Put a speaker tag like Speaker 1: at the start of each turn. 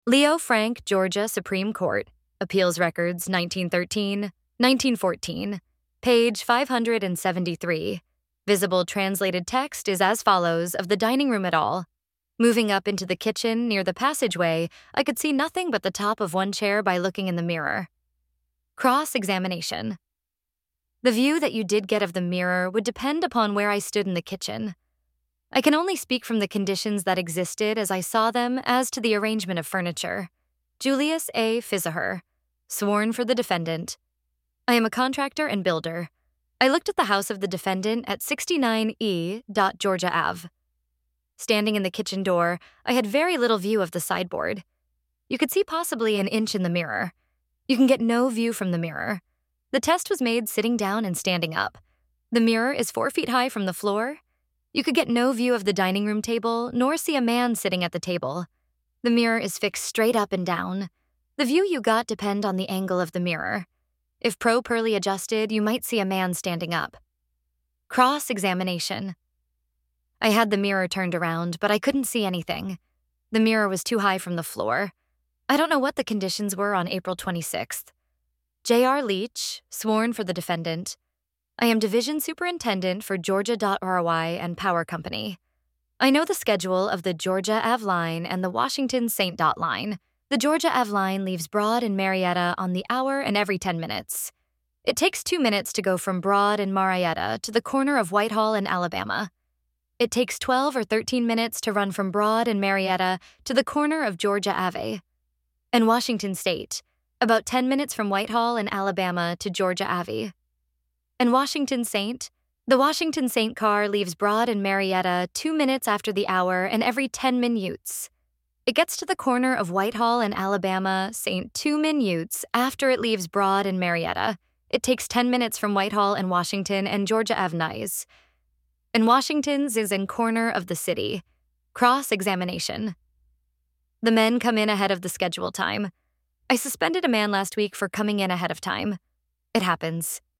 Speaker 1: Leo Frank, Georgia Supreme Court, Appeals Records 1913, 1914, page 573. Visible translated text is as follows of the dining room at all. Moving up into the kitchen near the passageway, I could see nothing but the top of one chair by looking in the mirror. Cross-examination. The view that you did get of the mirror would depend upon where I stood in the kitchen. I can only speak from the conditions that existed as I saw them as to the arrangement of furniture. Julius A. Fizaher, sworn for the defendant. I am a contractor and builder. I looked at the house of the defendant at 69 E. Georgia Ave. Standing in the kitchen door, I had very little view of the sideboard. You could see possibly an inch in the mirror. You can get no view from the mirror. The test was made sitting down and standing up. The mirror is 4 feet high from the floor. You could get no view of the dining room table, nor see a man sitting at the table. The mirror is fixed straight up and down. The view you got depend on the angle of the mirror. If properly adjusted, you might see a man standing up. Cross-examination. I had the mirror turned around, but I couldn't see anything. The mirror was too high from the floor. I don't know what the conditions were on April 26th. J.R. Leach, sworn for the defendant. I am Division Superintendent for Georgia.RY and Power Company. I know the schedule of the Georgia Ave line and the Washington St. Dot line. The Georgia Ave line leaves Broad and Marietta on the hour and every 10 minutes. It takes 2 minutes to go from Broad and Marietta to the corner of Whitehall and Alabama. It takes 12 or 13 minutes to run from Broad and Marietta to the corner of Georgia Ave. And Washington State, about 10 minutes from Whitehall and Alabama to Georgia Ave. And Washington St. The Washington St. car leaves Broad and Marietta 2 minutes after the hour and every 10 minutes. It gets to the corner of Whitehall and Alabama St. 2 minutes after it leaves Broad and Marietta. It takes 10 minutes from Whitehall and Washington and Georgia Avenues. And Washington's is in corner of the city. Cross-examination. The men come in ahead of the schedule time. I suspended a man last week for coming in ahead of time. It happens.